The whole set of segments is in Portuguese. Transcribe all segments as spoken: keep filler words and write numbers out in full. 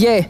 Yeah.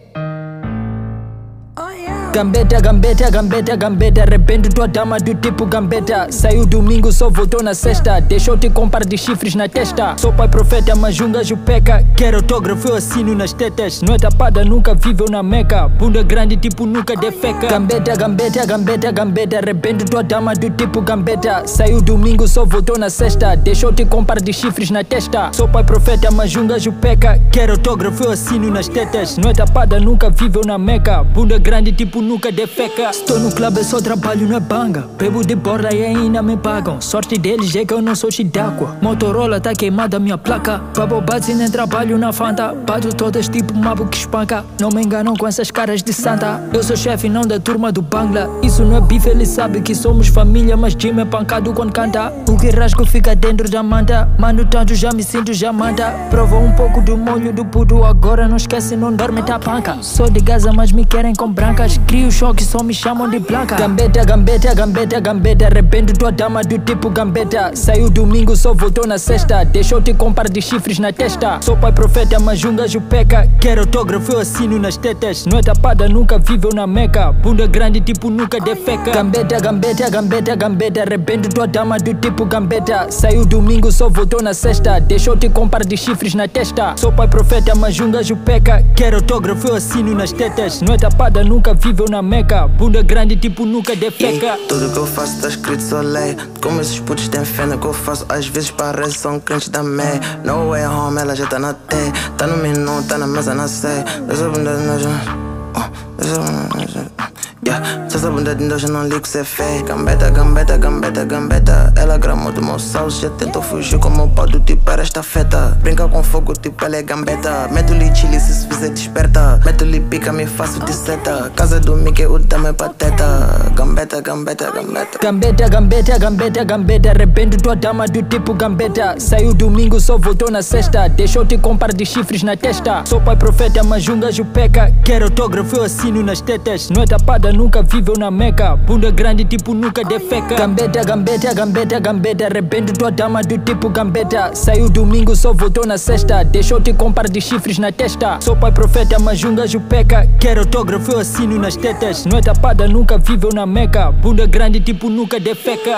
Gambeta, gambeta, gambeta, gambeta. Arrependo tua dama do tipo gambeta. Saiu domingo, só voltou na sexta. Deixou-te com par de chifres na testa. Sou pai profeta, mas junga jupeca. Quero autógrafo, eu assino nas tetas. Não é tapada, nunca viveu na meca. Bunda grande, tipo nunca defeca. Gambeta, gambeta, gambeta, gambeta. Arrependo tua dama do tipo gambeta. Saiu domingo, só voltou na sexta. Deixou-te com par de chifres na testa. Sou pai profeta, mas junga jupeca. Quero autógrafo, eu assino nas tetas. Não é tapada, nunca viveu na meca. Bunda grande, tipo nunca defeca. Estou no clube, eu só trabalho na banga. Bebo de borda e ainda me pagam. Sorte deles é que eu não sou chidáqua. Motorola tá queimada minha placa. Babo bate nem trabalho na Fanta. Bato todas tipo mabo que espanca. Não me enganam com essas caras de santa. Eu sou chefe não da turma do Bangla. Isso não é bife, ele sabe que somos família. Mas Jim é pancado quando canta. O que rasgo fica dentro da manta. Mano tanto já me sinto já manda. Prova um pouco do molho do puto. Agora não esquece, não dorme, tá panca. Sou de Gaza mas me querem com brancas. Crio choque, só me chamam de blanca. Gambeta, gambeta, gambeta, gambeta. Arrependo tua dama do tipo gambeta. Saiu domingo, só voltou na sexta. Deixou-te com par de chifres na testa. Sou pai profeta, mas junga jupeca. Quero autógrafo, eu assino nas tetas. Não é tapada, nunca viveu na meca. Bunda grande, tipo nunca defeca. Gambeta, gambeta, gambeta, gambeta. Arrependo tua dama do tipo gambeta. Saiu domingo, só voltou na sexta. Deixou-te com par de chifres na testa. Sou pai profeta, mas junga jupeca. Quero autógrafo, eu assino nas tetas. Não é tapada, nunca viveu na meca. Bunda grande, tipo nunca defeca. Yeah, tudo que eu faço tá escrito só lei. Como esses putos têm fé no que eu faço. Às vezes parece são crentes da May. No way home, ela já tá na T. Tá no menu, tá na mesa, não sei. Dessa bunda de nojo. Dessa bunda de nojo. Yeah, se essa bunda de nojo não ligo se é feio. Gambeta, gambeta, gambeta, gambeta. Ela gramou do meu salso, já tentou fugir com o meu pau do tipo era estafeta. Brinca com fogo, tipo ela é gambeta. Meto-lhe chili se se fizer desperta. Meto-lhe pica, me faço de seta. Casa do Mickey, o dama é pateta. Gambeta, gambeta, gambeta. Gambeta, gambeta, gambeta, gambeta. Arrependo tua dama do tipo gambeta. Saiu domingo, só voltou na sexta. Deixou-te com par de chifres na testa. Sou pai profeta, mas junga jupeca. Quero autógrafo, eu assino nas tetas. Não é tapada, nunca viveu na meca. Bunda grande, tipo nunca defeca. Gambeta, gambeta, gambeta, gambeta. Arrependo tua dama do tipo gambeta. Saiu domingo, só voltou na sexta. Deixou-te com par de chifres na testa. Sou pai profeta, mas junga jupeca. Quero autógrafo, eu assino nas tetas. Não é tapada, nunca viveu na meca. Bunda grande, tipo nunca defeca.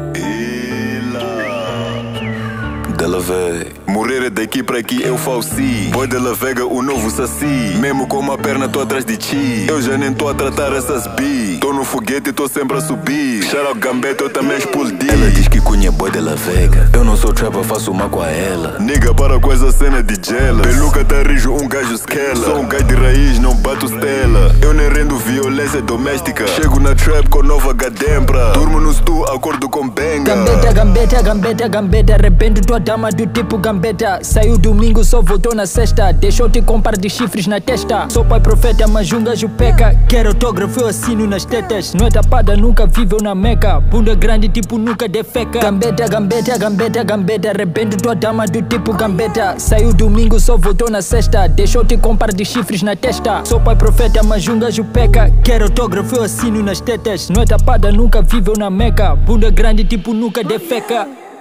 Della Vega. Morrer é daqui pra aqui, eu falsi. Boy Della Vega, o novo saci. Mesmo com uma perna, tô atrás de ti. Eu já nem tô a tratar essas bi. Tô no foguete e tô sempre a subir. Shout out Gambeta, eu também explodi. Ela diz que cunha boy Della Vega. Eu não sou trapper, faço uma com a ela. Nigga, para com essa cena de jealous. Peluca tá rijo, um gajo esquela. Sou um gajo de raiz, não bato stella. Eu nem rendo violência doméstica. Chego na trap com nova gadembra. Durmo no stu, acordo com benga. Gambeta, gambeta, gambeta, gambeta. Arrependo tua dama do tipo gambeta. Saiu domingo, só voltou na sexta. Deixou-te com par de chifres na testa. Sou pai profeta, mas junga jupeca. Quero autógrafo, eu assino nas tetas. Não é tapada, nunca viveu na meca. Bunda grande, tipo nunca defeca. Gambeta, gambeta, gambeta, gambeta. Arrependo tua dama do tipo gambeta. Saiu domingo, só voltou na sexta. Deixou-te com par de chifres na testa. Sou pai profeta, mas junga jupeca. Quero autógrafo, eu assino nas tetas. Não é tapada, nunca viveu na meca. Bunda grande, tipo nunca defeca.